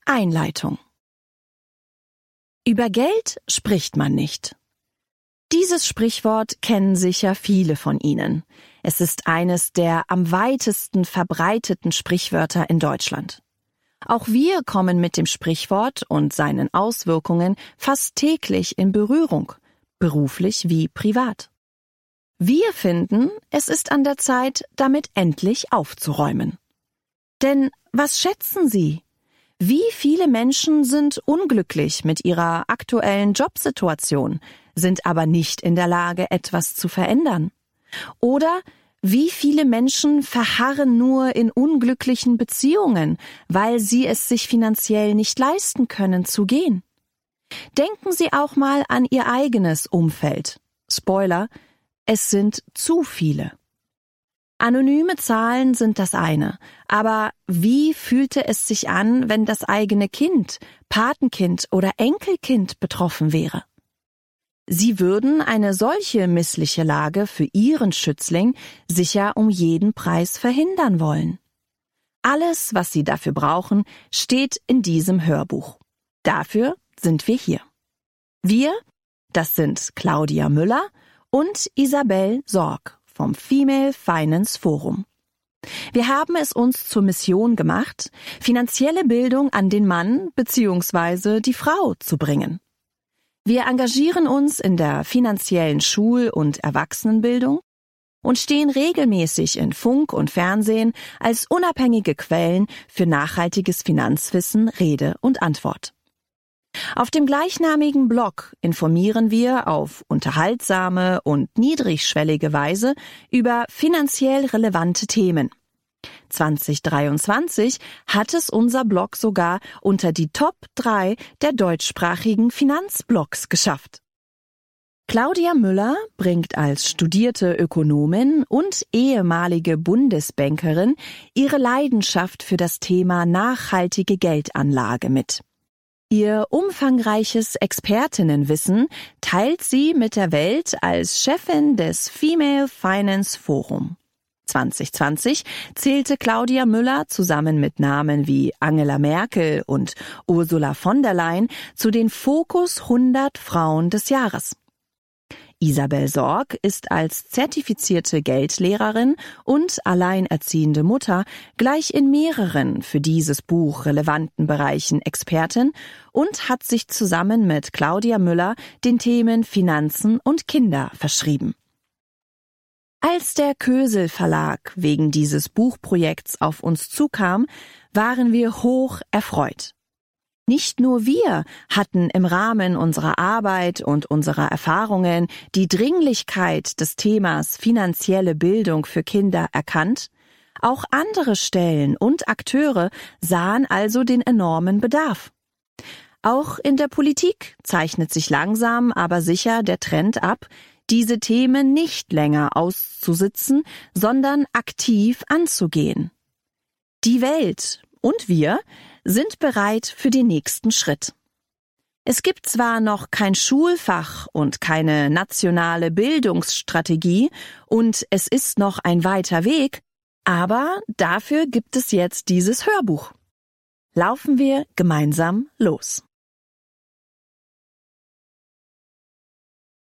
Einleitung. Über Geld spricht man nicht. Dieses Sprichwort kennen sicher viele von Ihnen. Es ist eines der am weitesten verbreiteten Sprichwörter in Deutschland. Auch wir kommen mit dem Sprichwort und seinen Auswirkungen fast täglich in Berührung, beruflich wie privat. Wir finden, es ist an der Zeit, damit endlich aufzuräumen. Denn was schätzen Sie? Wie viele Menschen sind unglücklich mit ihrer aktuellen Jobsituation, sind aber nicht in der Lage, etwas zu verändern? Oder wie viele Menschen verharren nur in unglücklichen Beziehungen, weil sie es sich finanziell nicht leisten können, zu gehen? Denken Sie auch mal an Ihr eigenes Umfeld. Spoiler, es sind zu viele. Anonyme Zahlen sind das eine, aber wie fühlte es sich an, wenn das eigene Kind, Patenkind oder Enkelkind betroffen wäre? Sie würden eine solche missliche Lage für Ihren Schützling sicher um jeden Preis verhindern wollen. Alles, was Sie dafür brauchen, steht in diesem Hörbuch. Dafür sind wir hier. Wir, das sind Claudia Müller und Isabel Sorg vom Female Finance Forum. Wir haben es uns zur Mission gemacht, finanzielle Bildung an den Mann bzw. die Frau zu bringen. Wir engagieren uns in der finanziellen Schul- und Erwachsenenbildung und stehen regelmäßig in Funk und Fernsehen als unabhängige Quellen für nachhaltiges Finanzwissen Rede und Antwort. Auf dem gleichnamigen Blog informieren wir auf unterhaltsame und niedrigschwellige Weise über finanziell relevante Themen. 2023 hat es unser Blog sogar unter die Top 3 der deutschsprachigen Finanzblogs geschafft. Claudia Müller bringt als studierte Ökonomin und ehemalige Bundesbankerin ihre Leidenschaft für das Thema nachhaltige Geldanlage mit. Ihr umfangreiches Expertinnenwissen teilt sie mit der Welt als Chefin des Female Finance Forum. 2020 zählte Claudia Müller zusammen mit Namen wie Angela Merkel und Ursula von der Leyen zu den Fokus 100 Frauen des Jahres. Isabel Sorg ist als zertifizierte Geldlehrerin und alleinerziehende Mutter gleich in mehreren für dieses Buch relevanten Bereichen Expertin und hat sich zusammen mit Claudia Müller den Themen Finanzen und Kinder verschrieben. Als der Kösel Verlag wegen dieses Buchprojekts auf uns zukam, waren wir hoch erfreut. Nicht nur wir hatten im Rahmen unserer Arbeit und unserer Erfahrungen die Dringlichkeit des Themas finanzielle Bildung für Kinder erkannt, auch andere Stellen und Akteure sahen also den enormen Bedarf. Auch in der Politik zeichnet sich langsam, aber sicher der Trend ab, diese Themen nicht länger auszusitzen, sondern aktiv anzugehen. Die Welt und wir sind bereit für den nächsten Schritt. Es gibt zwar noch kein Schulfach und keine nationale Bildungsstrategie und es ist noch ein weiter Weg, aber dafür gibt es jetzt dieses Hörbuch. Laufen wir gemeinsam los.